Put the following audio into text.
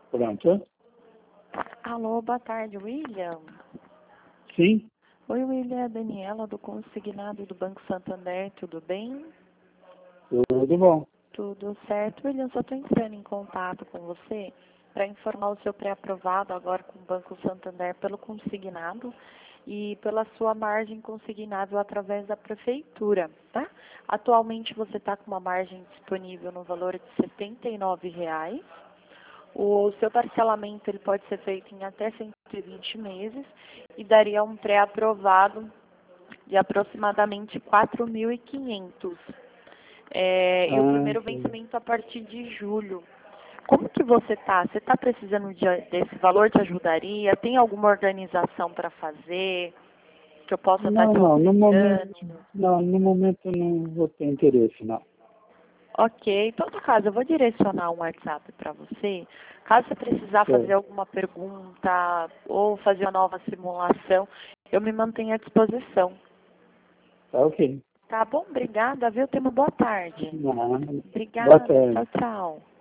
Pronto. Alô, boa tarde, William. Sim, Oi, William, é a Daniela do Consignado do Banco Santander, tudo bem? tudo bom. Tudo certo, William, só estou entrando em contato com você para informar o seu pré-aprovado agora com o Banco Santander pelo consignado e pela sua margem consignável através da prefeitura, tá? Atualmente você está com uma margem disponível no valor de R$ 79,00. O seu parcelamento ele pode ser feito em até 120 meses e daria um pré-aprovado de aproximadamente 4.500. E o primeiro Sim. vencimento a partir de julho. Como que você está? Você está precisando desse valor? Te ajudaria? Tem alguma organização para fazer que eu possa estar Não, te não, auxiliando? no momento não vou ter interesse, não. Ok, em todo caso, eu vou direcionar um WhatsApp para você. Caso você precisar fazer Certo. alguma pergunta ou fazer uma nova simulação, eu me mantenho à disposição. Tá ok. Tá bom? Obrigada, viu? Tenha uma boa tarde. Não, boa Obrigada. tarde. Tchau, tchau.